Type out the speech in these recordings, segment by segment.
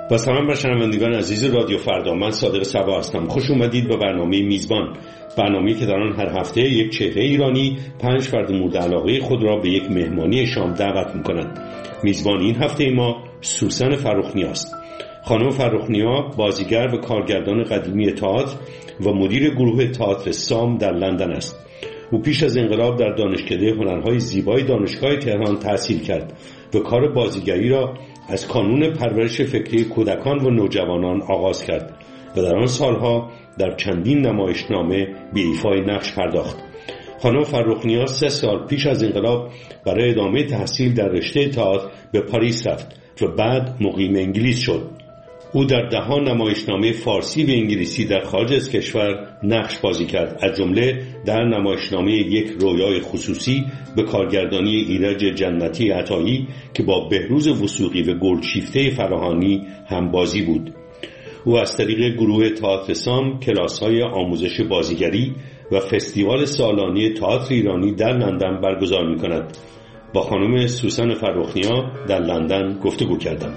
با سلام بر شنوندگان عزیز رادیو فردا، من صادق صبا هستم. خوش اومدید به برنامه میزبان، برنامه‌ای که در آن هر هفته یک چهره ایرانی 5 فرد مورد علاقه خود را به یک مهمانی شام دعوت می‌کند. میزبان این هفته ما سوسن فرخنیا است. خانم فرخنیا بازیگر و کارگردان قدیمی تئاتر و مدیر گروه تئاتر سام در لندن است. او پیش از انقلاب در دانشکده هنرهای زیبای دانشگاه تهران تحصیل کرد و کار بازیگری را از کانون پرورش فکری کودکان و نوجوانان آغاز کرد و در آن سالها در چندین نمایشنامه به ایفای نقش پرداخت. خانم فرخنیا 3 سال پیش از انقلاب برای ادامه تحصیل در رشته تئاتر به پاریس رفت و بعد مقیم انگلیس شد. او در 10 نمایشنامه فارسی و انگلیسی در خارج از کشور نقش بازی کرد، از جمله در نمایشنامه یک رویای خصوصی به کارگردانی ایرج جنتی عطایی که با بهروز وثوقی و گلشیفته فراهانی هم بازی بود. او از طریق گروه تئاتر سام کلاس‌های آموزش بازیگری و فستیوال سالانه تئاتر ایرانی در لندن برگزار می‌کند. با خانم سوسن فرخنیا در لندن گفتگو کردم.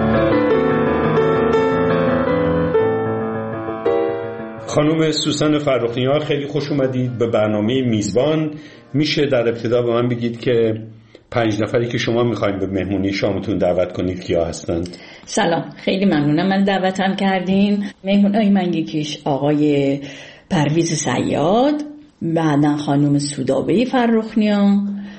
خانم سوسن فرخنیا، خیلی خوش اومدید به برنامه میزبان. میشه در ابتدا به من بگید که 5 نفری که شما میخواین به مهمونی شامتون دعوت کنید کیا هستند؟ سلام، خیلی ممنونم من دعوتم کردین. مهمونای من یکیش آقای پرویز صیاد، بعدن خانم سودابه فرخنیا،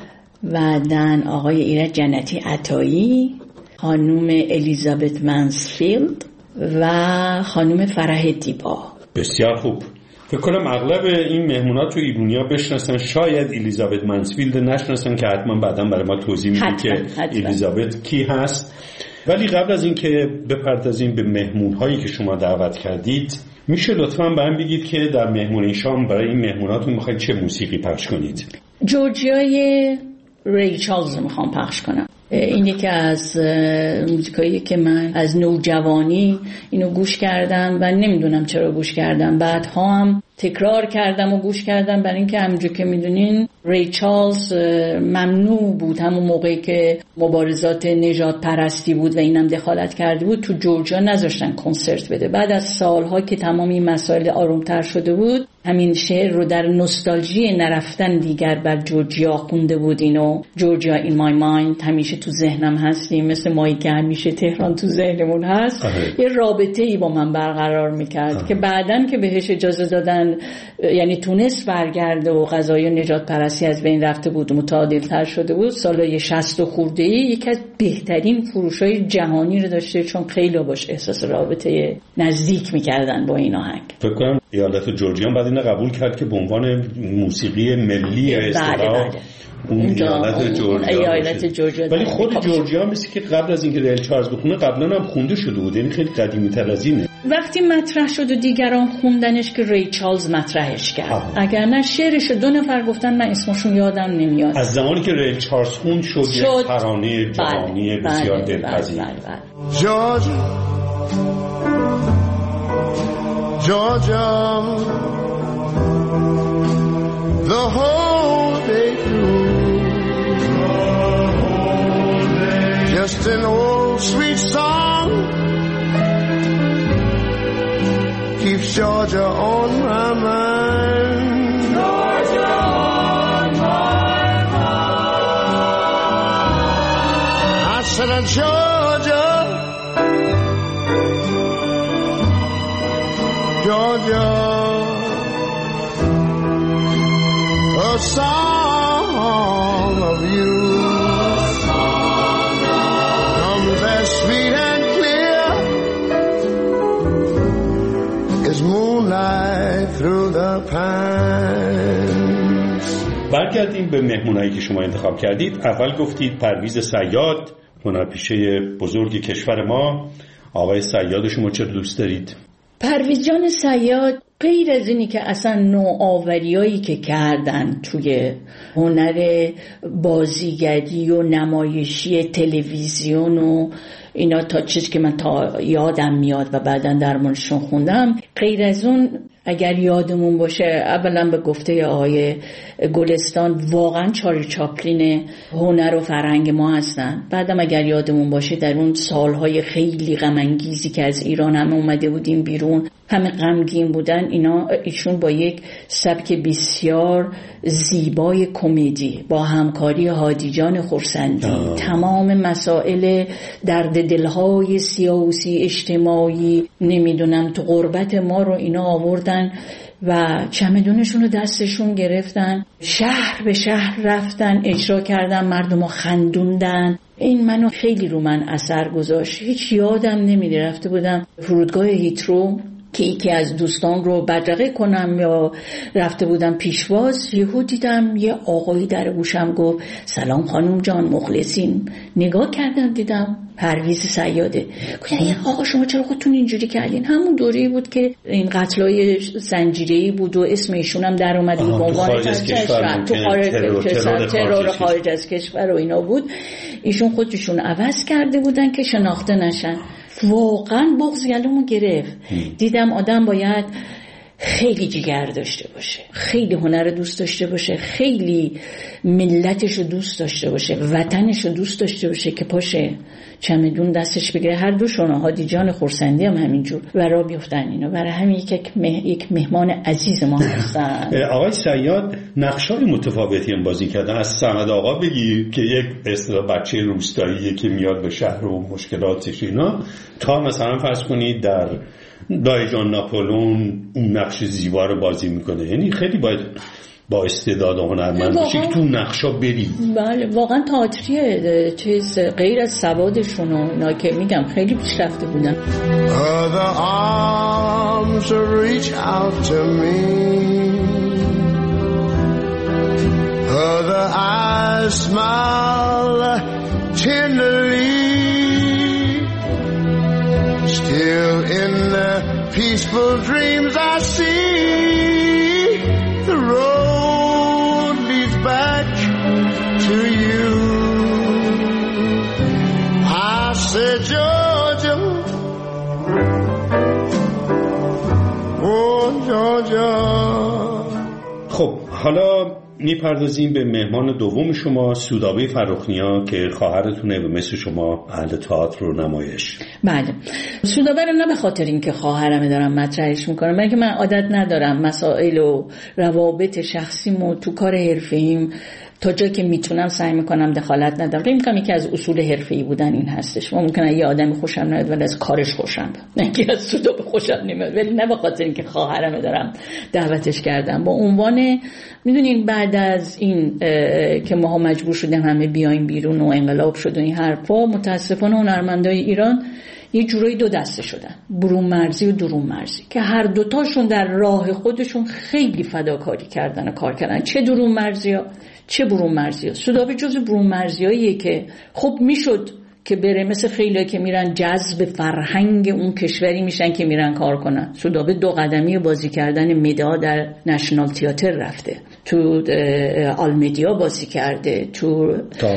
بعدن آقای ایرج جنتی عطایی، خانم الیزابت منسفیلد و خانم فرح دیبا. بسیار خوب. فکر کنم اغلب این مهمونات رو ایرانیا بشناسن، شاید الیزابت منسفیلد نشناسن که حتما بعداً برای ما توضیح میدید که الیزابت کی هست. ولی قبل از اینکه بپردازیم به مهمون‌هایی که شما دعوت کردید، میشه لطفاً به من بگید که در مهمونی شام برای این مهموناتون میخواید چه موسیقی پخش کنید؟ جورجیای ری چارلز میخوام پخش کنم. این یکی از موزیکایی که من از نوجوانی اینو گوش کردم و نمیدونم چرا گوش کردم، بعدها هم تکرار کردم و گوش کردم، برای اینکه همونجور که میدونین ری چارلز ممنوع بود همون موقعی که مبارزات نژاد پرستی بود و اینم دخالت کرده بود، تو جورجیا نذاشتن کنسرت بده. بعد از سالها که تمام این مسائل آرومتر شده بود، همین شعر رو در نوستالژی نرفتن دیگر بر جورجیا خونده بود. اینو جورجیا این مای مایند، همیشه تو ذهنم هستیم، مثل مایی که همیشه تهران تو ذهنمون هست. یه رابطه‌ای با من برقرار میکرد که بعدن که بهش اجازه دادن، یعنی تونست برگرده و قضایا نجات پرستی از بین رفته بود و متعادل‌تر شده بود، سال 60 خورده‌ای یکی از بهترین فروش‌های جهانی رو داشته، چون خیلی باش احساس رابطه نزدیک میکردن با این آهنگ. فکر کنم ایالت جورجیا بعد اینو قبول کرد که به عنوان موسیقی ملی اصطلاح اون ایالت جورجیا. ولی خود جورجیا مثل که قبل از اینکه ریل چارلز بخونه قبلا هم خونده شده بود، یعنی خیلی قدیمی تر از اینه. وقتی مطرح شد و دیگران خوندنش که ری چارلز مطرحش کرد. اگر نه شعرش 2 نفر گفتن، من اسمشون یادم نمیاد. از زمانی که ریل چارلز خوند شد یک ترانه جهانی بسیار دلپذیر. Georgia, the whole day through, just an old sweet song keeps Georgia on my mind. Georgia on my mind. I said, Georgia, Georgia, a song of you comes as sweet and clear as moonlight through the pines. برگردیم به مهمونایی که شما انتخاب کردید. اول گفتید پرویز صیاد، هنرپیشه بزرگ کشور ما. آقای صیاد شما چه دوست دارید؟ پرویز جان صیاد غیر از اینی که اصلا نوآوریایی که کردن توی هنر بازیگری و نمایشی تلویزیون و اینا، تا چیزی که من تا یادم میاد و بعداً درمانشون خوندم، غیر از اون اگر یادمون باشه اولا به گفته آقای گلستان واقعا چارلی چاپلین هنر و فرهنگ ما هستن. بعدم اگر یادمون باشه در اون سالهای خیلی غم انگیزی که از ایران همه اومده بودیم بیرون، همه غمگین بودن، ایشون با یک سبک بسیار زیبای کمدی با همکاری هادی جان خورسندی تمام مسائل درد دلهای سیاسی اجتماعی نمیدونم تو غربت ما رو اینا آوردن و چمدونشون رو دستشون گرفتن، شهر به شهر رفتن، اجرا کردن، مردم رو خندوندن. این منو خیلی رو من اثر گذاشت. هیچ یادم نمیده رفته بودم فرودگاه هیترو که یکی از دوستان رو بدرقه کنم یا رفته بودم پیشواز، یهو دیدم یه آقایی در گوشم گفت سلام خانم جان مخلصیم. نگاه کردم دیدم پرویز صیاده. گفتم یه آقا شما چرا خودتون اینجوری کردین؟ همون دوره‌ای بود که این قتلای زنجیره‌ای بود و اسم ایشون هم در اومد به عنوان ترور خارج از کشور و اینا بود. ایشون خودشون عوض کرده بودن که شناخته نشن. واقعا بغض گلومو گرفت. دیدم آدم باید خیلی جگر داشته باشه، خیلی هنر دوست داشته باشه، خیلی ملتش رو دوست داشته باشه، وطنش رو دوست داشته باشه که پاشه چمدون دستش بگیره. هر دوشون هادی جان خورسندی هم همینجور و را بیفتن اینا. برای همین یک مهمان عزیز ما هستن. آقای صیاد نقشای متفاوتی هم بازی کردن. از صمد آقا بگی که یک اصطلاح بچه روستاییه که میاد به شهر و مشکلاتش اینا، تا مثلا فرض کنید در دایجان ناپولون اون نقش زیبا رو بازی میکنه. یعنی خیلی باید با استعداد و هنرمند باشی که تو نقشا بری. بله واقعا تئاتریه، چیز غیر از سوادشون و اینا که میگم خیلی پیشرفته بودن. Other arms reach out to me, other eyes smile tenderly, still in the peaceful dreams I see, the road leads back to you. I said Georgia, oh Georgia. خب حالا میپردازیم به مهمان دوم شما، سودابه فرخنیا که خواهرتونه و مثل شما اهل تئاتر و نمایش. بله سودابه رو نه به خاطر اینکه خواهرمه دارم مطرحش میکنم، بلکه من عادت ندارم مسائل و روابط شخصیمو تو کار حرفه‌ایم تا جایی که میتونم سعی میکنم دخالت ندم. فکر میکنم یکی از اصول حرفه‌ای بودن این هستش. ممکنه یه آدمی خوشم نیاد ولی از کارش خوشم بیاد، نه که از سودابه خوشم نمیاد، ولی نه به خاطر اینکه خواهرمه دارم دعوتش کردم. با عنوان میدونین بعد از این که ما مجبور شدیم همه بیایم بیرون و انقلاب شد و این حرفا، متاسفانه هنرمندای ایران یه جورایی دو دسته شدن، برون مرزی و درون مرزی، که هر دوتاشون در راه خودشون خیلی فداکاری کردن و کار کردن، چه درون مرزی ها چه برون مرزی ها. سودابه جزو برون مرزی هاییه که خب میشد که بره مثل خیلی که میرن جذب فرهنگ اون کشوری میشن که میرن کار کنن. سودابه 2 قدمی بازی کردن مدا در نشنال تئاتر رفته، تو آلمدیا بازی کرده، تو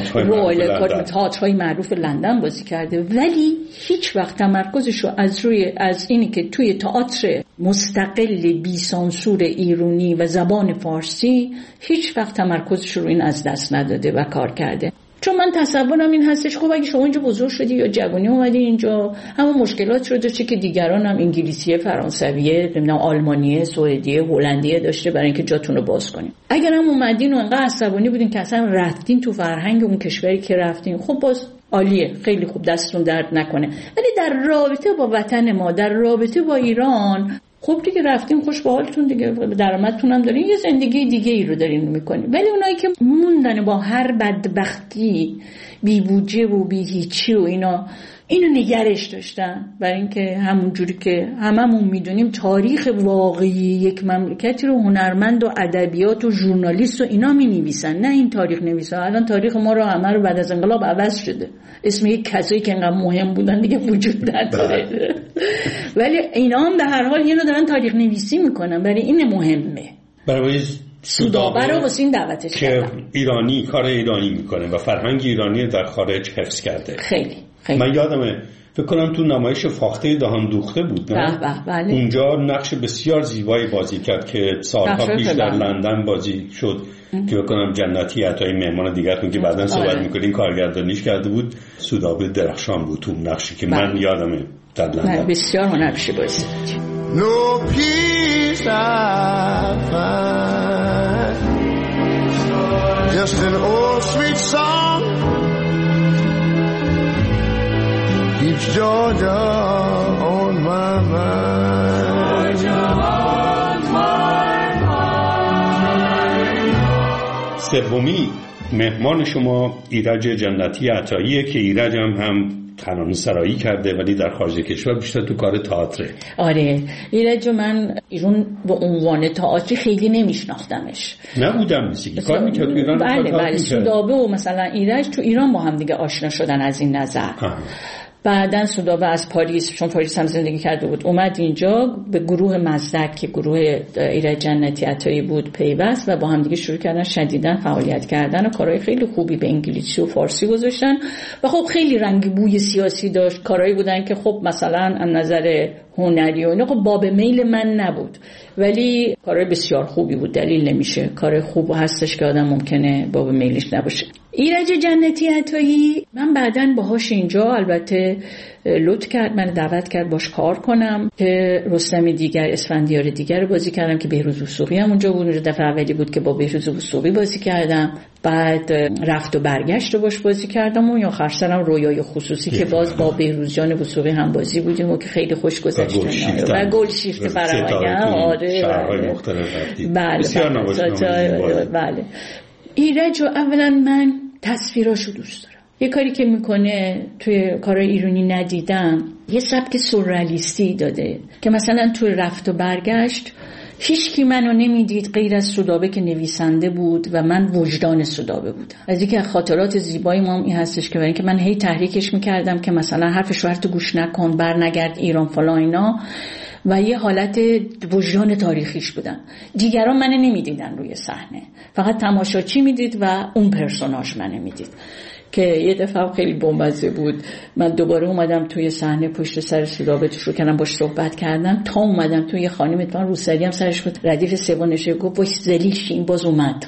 تئاترهای معروف لندن بازی کرده، ولی هیچ وقت تمرکزشو از اینی که توی تئاتر مستقل بی سانسور ایرانی و زبان فارسی هیچ وقت تمرکزشو رو این از دست نداده و کار کرده. چون من تصورم این هستش خب اگه شما اینجا بزرگ شدی یا جوانی اومدی اینجا، همون مشکلات رو داشته که دیگران هم انگلیسیه، فرانسویه، نمیدونم آلمانیه، سوئدیه، هلندیه داشته برای اینکه جاتون رو باز کنین. اگر هم اومدین و انقدر عصبانی بودین که اصلا رفتین تو فرهنگ اون کشوری که رفتین، خب باز عالیه، خیلی خوب، دستتون درد نکنه. ولی در رابطه با وطن ما، در رابطه با ایران، خب دیگه رفتیم خوش به حالتون دیگه، درآمدتون هم دارین، یه زندگی دیگه ای رو دارین میکنین. ولی اونایی که موندن با هر بدبختی، بی بودجه و بی هیچی و اینو نگرش داشتن، برای اینکه همون جوری که هممون میدونیم تاریخ واقعی یک مملکتی رو هنرمند و ادبیات و ژورنالیست و اینا مینویسن، نه این تاریخ نویسا. الان تاریخ ما رو همه رو بعد از انقلاب عوض شده، اسم یک کسایی که انقدر مهم بودن دیگه وجود نداره. ولی اینا هم به هر حال اینو دارن تاریخ نویسی میکنن، برای این مهمه. برای سودابه رو واسه این دعوتش کردن که ایرانی کار ایرانی میکنه و فرهنگ ایرانی در خارج حفظ کرده. خیلی. من یادمه فکر کنم تو نمایش فاخته دهان دوخته بود نه؟ بله. اونجا نقش بسیار زیبایی بازی کرد که سالها پیش در لندن بازی شد که بکنم جنتی عطایی مهمان دیگرتون که بعداً صحبت میکنین کارگردانیش کرده بود. سودابه درخشان بود تو نقشی که من یادمه در لندن. بسیار هنرپیشه بازی. No peace I find, just an old sweet song keeps Georgia on my mind. Georgia on my mind. سومی مهمان شما ایرج جنتی عطاییه که ایرج هم ترانه‌سرایی کرده ولی در خارج کشور بیشتر تو کار تئاتره. آره ایرج من ایران به عنوان تئاتری خیلی نمیشناختمش. نبودم میگی کار میکرد تو ایران. بله سودابه و مثلا ایرج تو ایران با هم دیگه آشنا شدن از این نظر. بعدن سودابه از پاریس، چون پاریس هم زندگی کرده بود، اومد اینجا به گروه مزدک که گروه ایرج جنتی عطایی بود پیوست و با هم دیگه شروع کردن شدیداً فعالیت کردن و کارهای خیلی خوبی به انگلیسی و فارسی گذاشتن و خب خیلی رنگ بوی سیاسی داشت. کارهایی بودن که خب مثلا از نظر هنری و اینا خب باب میل من نبود ولی کارهای بسیار خوبی بود. دلیل نمیشه کار خوب هستش که آدم ممکنه باب میلش نباشه. ایرج جنتی عطایی من بعداً باهاش اینجا البته لطف کرد من دعوت کرد باش کار کنم که رستم دیگر اسفندیار دیگر رو بازی کردم که بهروز وثوقی هم اونجا بود. دفعه اولی بود که با بهروز وثوقی بازی کردم. بعد رفت و برگشت رو باش بازی کردم و آخر سرم رویای خصوصی که باز با بهروز جان وثوقی هم بازی بودیم و که خیلی خوش گذشت و گلشیفته فرهنگ. آره شهرهای مختلف رفتید. بله. ایرج رو اولا من تصویراشو دوست دارم. یه کاری که میکنه توی کارهای ایرانی ندیدم، یه سبک سورئالیستی داده که مثلا توی رفت و برگشت هیچ کی منو نمیدید غیر از سودابه که نویسنده بود و من وجدان سودابه بودم. از اینکه خاطرات زیبایی ما این هستش که برای اینکه من هی تحریکش میکردم که مثلا حرف شوهرتو گوش نکن، برنگرد ایران فلان اینا و یه حالت وجدان تاریخیش بودم. دیگران منو نمیدیدن روی صحنه، فقط تماشاچی میدید و اون پرسوناژ منو میدید. که یه دفعه خیلی بامزه بود، من دوباره اومدم توی صحنه پشت سر سودابه شروع کردم باش صحبت کردم تا اومدم توی خانم اتفاقا روسری هم سرش بود ردیف سوم نشه گفت باش زلیش این باز اومد.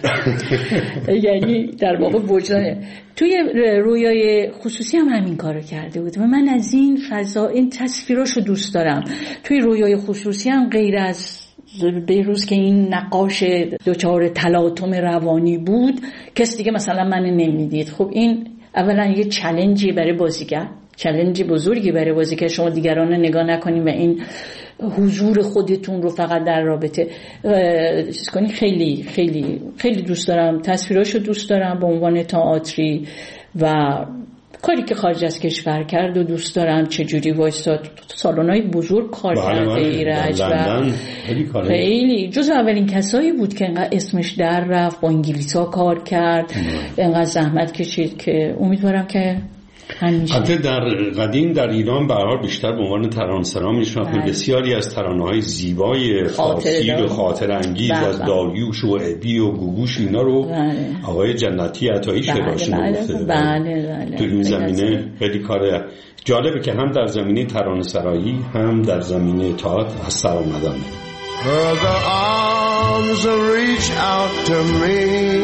یعنی در واقع وجدانه. توی رویای خصوصی هم همین کارو کرده بود و من از این فضا این تصویراشو دوست دارم. توی رویای خصوصی هم غیر از بهروز که این نقاش دوچار تلاطم روانی بود کسی دیگه مثلا من نمیدید. خب این اولا یه چالنجی برای بازیگر، چالنجی بزرگی برای بازیگر، شما دیگران رو نگاه نکنین و این حضور خودتون رو فقط در رابطه چیز کنین. خیلی خیلی خیلی دوست دارم تصویراشو دوست دارم به عنوان تئاتری و کاری که خارج از کشور کرد و دوست دارم چجوری وایستاد سالن‌های بزرگ کار کرده ایرج و خیلی جز اولین کسایی بود که انقدر اسمش در رفت، با انگلیسا کار کرد، انقدر زحمت کشید که امیدوارم که البته در قدیم در ایران به هر حال بیشتر به عنوان ترانه‌سرا میشناختیم. بسیاری از ترانه‌های زیبای فارسی و خاطر انگیز از داریوش و ابی و گوگوش اینا رو آقای جنتی عطایی شعراشون گفته. تو این زمینه خیلی کار جالبه که هم در زمینه ترانه‌سرایی هم در زمینه تئاتر از سر آمدن. The arms reach out to me,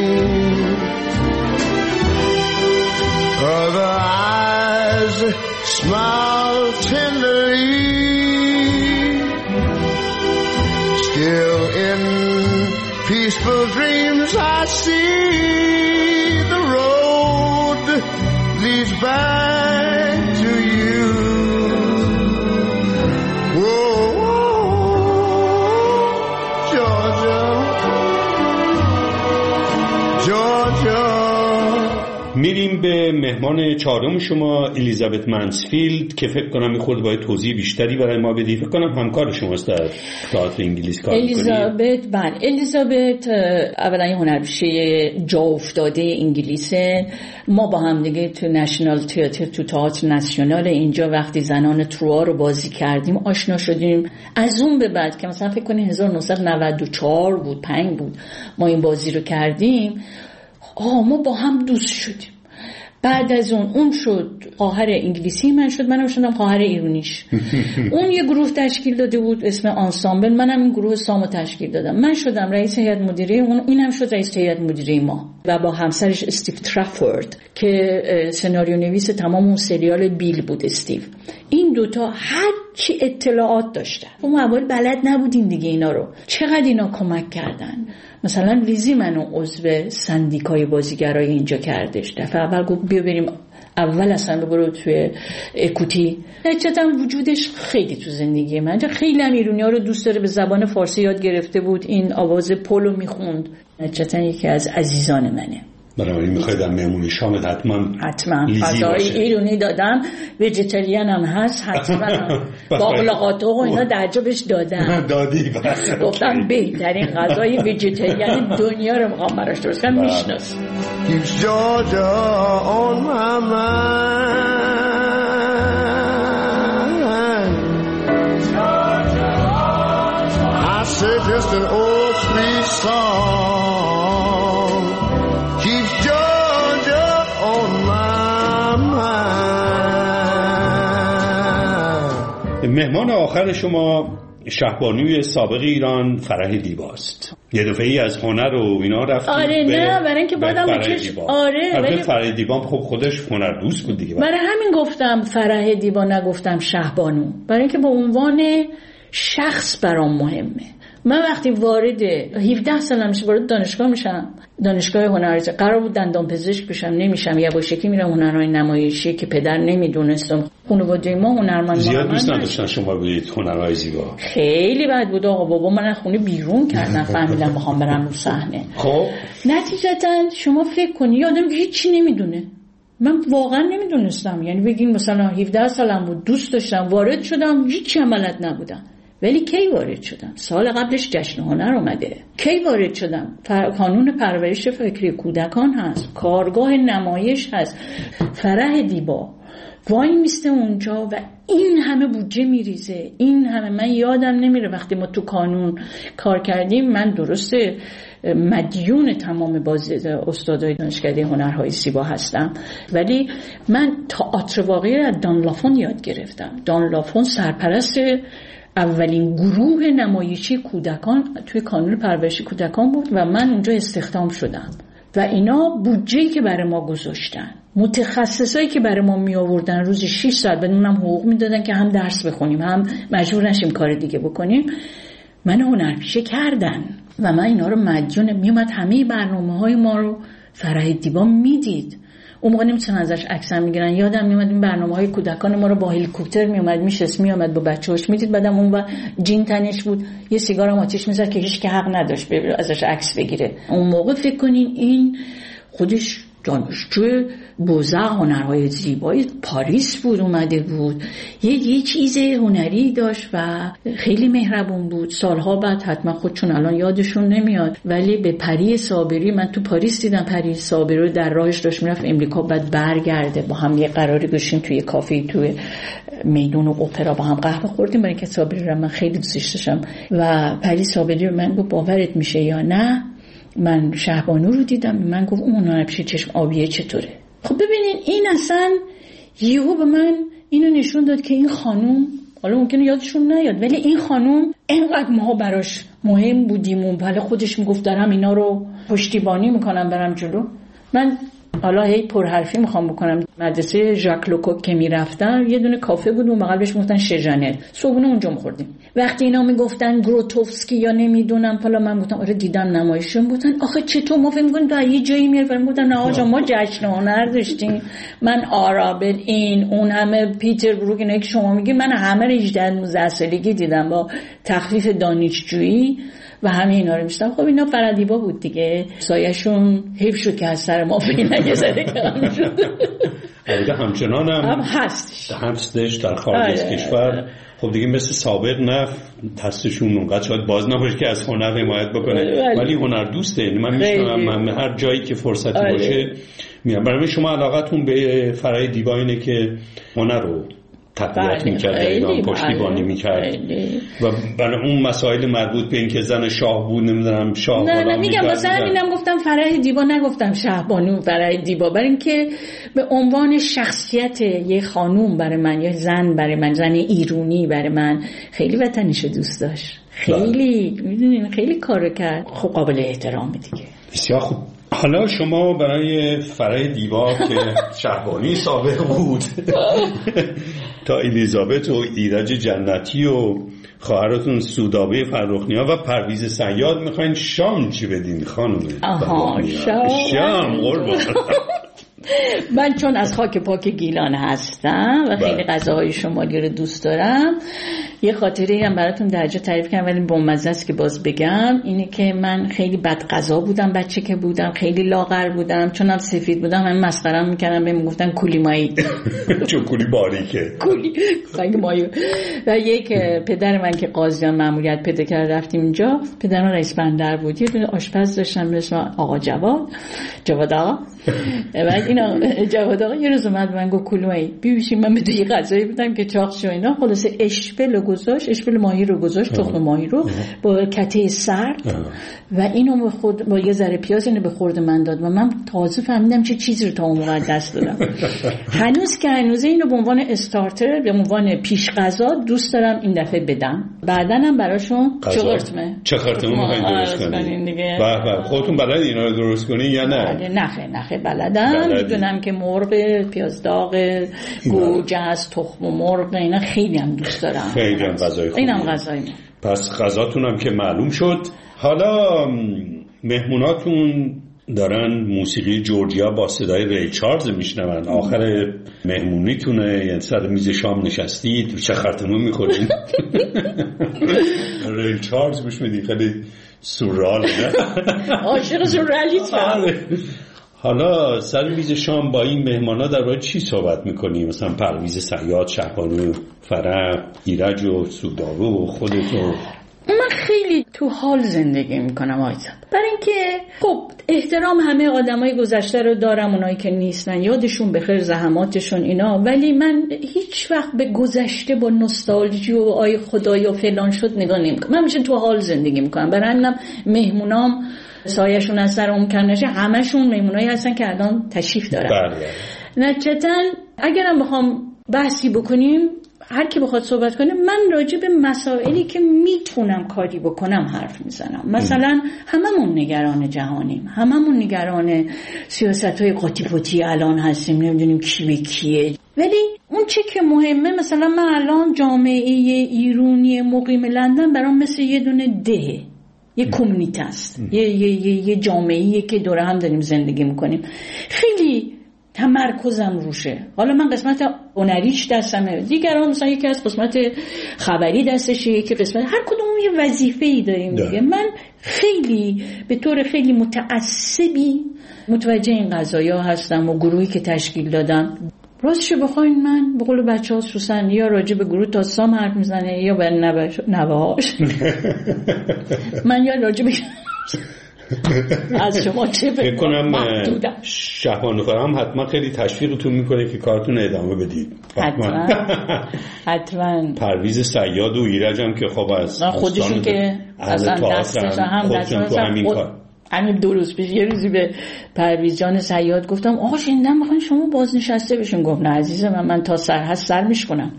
the eyes smile tenderly, still in peaceful dreams I see the road leads back to you. Whoa, Georgia, Georgia. میریم به مهمان چهارم شما الیزابت منسفیلد که فکر کنم میخورد باید توضیح بیشتری برای ما بدی. فکر کنم همکار شماست در تئاتر انگلیس کار می‌کنید. الیزابت اولا یه هنرپیشه جا افتاده انگلیسه. ما با هم دیگه تو نشنال تئاتر تو تئاتر ناسیونال اینجا وقتی زنان تروا رو بازی کردیم آشنا شدیم. از اون به بعد که مثلا فکر کنید 1994 بود 5 بود ما این بازی رو کردیم، ما با هم دوست شدیم. بعد از اون شد خواهر انگلیسی من شد، منم شدم خواهر ایرانیش. اون یه گروه تشکیل داده بود اسم آنسامبل، منم این گروه سامو تشکیل دادم. من شدم رئیس هیئت مدیره اون، اینم شد رئیس هیئت مدیره ما و با همسرش استیو ترافورد که سناریو نویس تمام اون سریال بیل بود استیو. این دوتا هر چی اطلاعات داشتن، اون اول بلد نبودیم دیگه اینا رو. چقدر اینا کمک کردن. مثلا لیزی منو عضو سندیکای بازیگرای اینجا کردش. دفعه اول گفت بیا بریم اول اصلا برو توی اکوتی. حقیقتا وجودش خیلی تو زندگی من، خیلی هم ایرونی‌ها رو دوست داره، به زبان فارسی یاد گرفته بود، این آواز پولو میخوند. حقیقتا یکی از عزیزان منه. برای میخواید در مهمونی شامت حتما غذای ایرانی دادم، ویجیتریان هم هست حتما. باقلاقات و اینا درجا بهش دادم. دادی بس. گفتم بهترین غذای ویجیتریان دنیا رو میخوام براش درست کنم، میشناس. Keeps Georgia on my mind. Georgia on my mind. I say just an old sweet song keeps Georgia on my mind. مهمان آخر شما شهبانوی سابق ایران فرح دیباست. یه دفعه‌ای از هنر و اینا رفت. آره نه، برای اینکه بعدم آره فرح دیبا خب خودش هنر دوست بود دیگه. برای همین گفتم فرح دیبا نگفتم شهبانو، برای اینکه به عنوان شخص برام مهمه. من وقتی وارد 17 سالم میشه وارد دانشگاه میشم، دانشگاه هنر، قرار بود دندان پزشک بشم، نمیشم، یواشکی میرم هنرهای نمایشی که پدر نمیدونستم. خانواده ما هنرمند زیاد دوست نداشتن شما برید هنرهای زیبا. خیلی بد بود آقا، بابا من از خونه بیرون کردن، فهمیدم میخوام برم رو صحنه. خب نتیجتا شما فکر کنی یه آدم که هیچی نمیدونه. من واقعا نمیدونستم، یعنی بگین مثلا 17 سالم بود، دوست داشتم، وارد شدم، هیچی بلد نبودم. ولی کی وارد شدم؟ سال قبلش جشن هنر اومده. کی وارد شدم؟ کانون پرورش فکری کودکان هست، کارگاه نمایش هست. فرح دیبا وای میسته اونجا و این همه بودجه میریزه، این همه. من یادم نمیره وقتی ما تو کانون کار کردیم، من درسته مدیون تمام استادای دانشکده هنرهای زیبا هستم، ولی من تئاتر واقعی از دان لافون یاد گرفتم. دان لافون سرپرست اولین گروه نمایشی کودکان توی کانون پرورش کودکان بود و من اونجا استخدام شدم و اینا بودجه‌ای که برای ما گذاشتن، متخصصایی که برای ما می آوردن، روزی 6 ساعت بدونم حقوق میدادن که هم درس بخونیم هم مجبور نشیم کار دیگه بکنیم، من هنرپیشه کردن و من اینا رو مدیون. میومد همه برنامه‌های ما رو فرح دیبا میدید. اون موقع نمیتونن ازش عکس هم میگیرن. یادم میاد این برنامه‌های کودکان ما رو با هلیکوپتر میومد میشست میومد با بچه‌هاش میدید، بعدم اون و جین تنش بود، یه سیگار هم آتیش می‌زد که هیچ که حق نداشت ازش عکس بگیره. اون موقع فکر کنین این خودش دانشجو بوزه هنرهای زیبایی پاریس بود، اومده بود، یه چیز هنری داشت و خیلی مهربون بود. سالها بعد حتما خودشون الان یادشون نمیاد، ولی به پری صابری، من تو پاریس دیدم پری صابری رو در راهش داشت میرفت امریکا، بعد برگرده. با هم یه قراری گذاشتیم توی کافه توی میدون اپرا با هم قهوه خوردیم، برای اینکه صابری رو من خیلی دوستش داشتم و پری صابری رو من گفت باورت میشه یا نه من شهبانو رو دیدم. من گفت اون هنرپیشه چشم آبیه چطوره؟ خب ببینین این اصلا یهو به من اینو نشون داد که این خانوم، حالا ممکنه یادشون نیاد، ولی این خانوم اینقدر ما براش مهم بودیم و ولی خودش میگفت دارم اینا رو پشتیبانی میکنم برم جلو. من حالا هی پرحرفی میخوام بکنم، مدرسه ژاک لوکوک که میرفتم یه دونه کافه بود اون بغل بهش میگفتن شژانل، صبحونه اونجا میخوردیم. وقتی اینا میگفتن گروتوفسکی یا نمیدونم حالا من گفتم آره دیدم نمایششون، بودن آخه چطور ما فکر می‌کنیم تو یه جایی میاری؟ من گفتم نه آقا ما جشن هنر داشتیم، من آرابل این اون همه پیتر بروک اینا که شما میگی من همه رو 18 19 سالگی دیدم با تخفیف دانشجویی و همه اینا رو میشتم. خب اینا فرح دیبا بود دیگه، سایه‌شون حیف شد که از سر ما فیلم زده کلام شد. البته همچنان هم هستش در خارج از کشور. خب دیگه مثل سابق نه دستشون اونقدر شاید باز نباشه که از هنر حمایت بکنه، ولی هنر دوسته. من میشنم من هر جایی که فرصتی باشه میام. برای شما علاقتون به فرح دیبا اینه که هنر رو تقویت میکرد، ایران پشتیبانی میکرد و برای اون مسائل مربوط به این که زن شاه بود، نمیدونم شاه نه میگم واسه همینم گفتم فرح دیبا، نگفتم شهبانو فرح دیبا، برای اینکه به عنوان شخصیت یه خانوم برای من، یا زن برای من، زن ایرانی برای من خیلی وطنیشو دوست داشت، خیلی میدونین خیلی کارو کرد، خب قابل احترامه دیگه. بسیار خوب. حالا شما برای فرح دیبا که شهبانی سابق بود تا الیزابت و ایرج جنتی و خواهراتون سودابه فرخنیا و پرویز صیاد میخواین شام چی بدین خانم؟ شام قربان. من چون از خاک پاک گیلان هستم و خیلی غذاهای شمالی رو دوست دارم، یه خاطره هم براتون درجا تعریف کنم ولی بامزه است که باز بگم، اینه که من خیلی بد غذا بودم بچه که بودم، خیلی لاغر بودم، چون هم سفید بودم هم مسخره‌ام میکردن، بهم میگفتن کولی مایی چون کولی باریکه، کولی خنگ مایی. و یک پدر من که قاضیان مأموریت پیدا کرد رفتیم اینجا، پدرم رئیس بندر بود، یه دونه آشپز داشتم به اسم آقا جواد آقا. بعد اینا جواد آقا یه روز اومد من گفت کلومایی بیبیشیم، من به تو یه غذایی بدم که چاق شه اینا، خلاصه اشپل گذاشت، اشپل ماهی رو گذاشت، تخم ماهی رو با کته سرد و اینو به خود با یه ذره پیاز اینو به خورد من داد و من تازه فهمیدم چه چیزی رو تا اون موقع دست دادم. هنوز که هنوز اینو به عنوان استارتر، به عنوان پیش غذا دوست دارم این دفعه بدم. بعدن هم براشون چه خرطمه میخواین درست کنین دیگه؟ بله خودتون بلد اینا رو درست کنین یا نه؟ نه بلدم، میدونم که مرغ، پیاز داغ، گوجه است، تخم مرغ، اینا خیلی هم دوست دارم، خیلی هم غذای خوبی. اینم غذاییم. پس غذاتون هم که معلوم شد. حالا مهموناتون دارن موسیقی جورجیا با صدای ری چارلز میشنون، آخر مهمونیتونه، یعنی سر میز شام نشستید چه خرطمون میخورین ری چارلز گوش میدید، خیلی سورال، عاشق سورئالیسم. حالا سر میز شام با این مهمانا در رابطه چی صحبت میکنی؟ مثلا پرویز صیاد، شهبانو، فرح، ایرج و سودابه و خودتو؟ من خیلی تو حال زندگی میکنم آیزم، برای اینکه خب احترام همه آدمای گذشته رو دارم، اونایی که نیستن یادشون بخیر، زحماتشون اینا، ولی من هیچ وقت به گذشته با نوستالژی و آی خدایا فلان شد نگاه نمیکنم. من میشه تو حال زندگی میکنم، برای همینم مهمونام سایه‌شون از سر اون کم نشه، همشون مهمونایی هستن که الان تشریف دارن. نتیجتاً اگرم بخوام بحثی بکنیم، هر کی بخواد صحبت کنه، من راجع به مسائلی که میتونم کاری بکنم حرف میزنم. مثلا هممون نگران جهانیم، هممون نگران سیاست‌های قاطی پوتی الان هستیم، نمیدونیم کی به کیه، ولی اون چه که مهمه، مثلا من الان جامعه ایرانی مقیم لندن برام مثل یه دونه ده، یه کمیونیته است، یه جامعه‌ایه که دور هم داریم زندگی میکنیم، خیلی تمرکزم روشه. حالا من قسمت هنریش دستمه، دیگران مثلا یکی از قسمت خبری دستشه، یکی قسمت، هر کدوم یه وظیفه‌ای داریم دیگه. من خیلی به طور خیلی متعصبی متوجه این قضایا هستم و گروهی که تشکیل دادم. راستش بخواین من به قول بچه‌ها سوسن یا راجع به گروه تاسام حرف میزنه یا به نوه‌هاش من یا راجع به از شما چه فکر کنم شهبانو فرام حتما خیلی تشویقتون میکنه که کارتون ادامه بدید. حتما. پرویز صیاد و ایرج هم که خب از خودشون که اصلا دستش هم همین کار. همین 2 روز پیش یه روزی به پرویز جان صیاد گفتم آقا شنیدم میخواین شما بازنشسته بشین. گفت نه عزیزم، من تا سر هست سر میشکنم.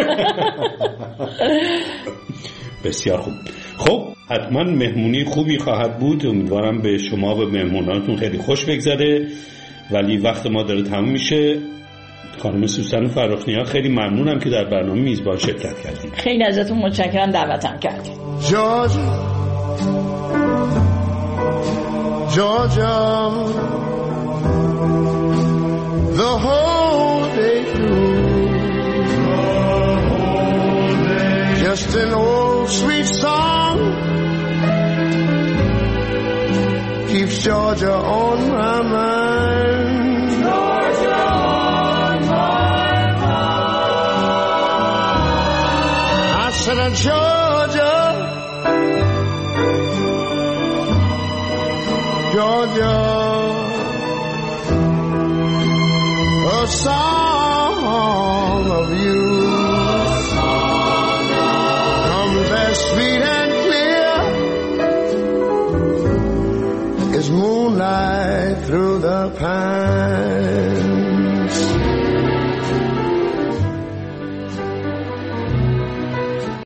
بسیار خوب. خب حتما مهمونی خوبی خواهد بود، امیدوارم به شما و مهمونانتون خیلی خوش بگذره، ولی وقت ما داره تموم میشه. خانم سوسن فرخنیا خیلی ممنونم که در برنامه میزبان شرکت کردید. خیلی ازتون متشکرم دعوتم کردید. Georgia, the whole day through, just an old sweet song keeps Georgia on my mind. Georgia on my mind. I said, Georgia, Georgia, a song of you. pine.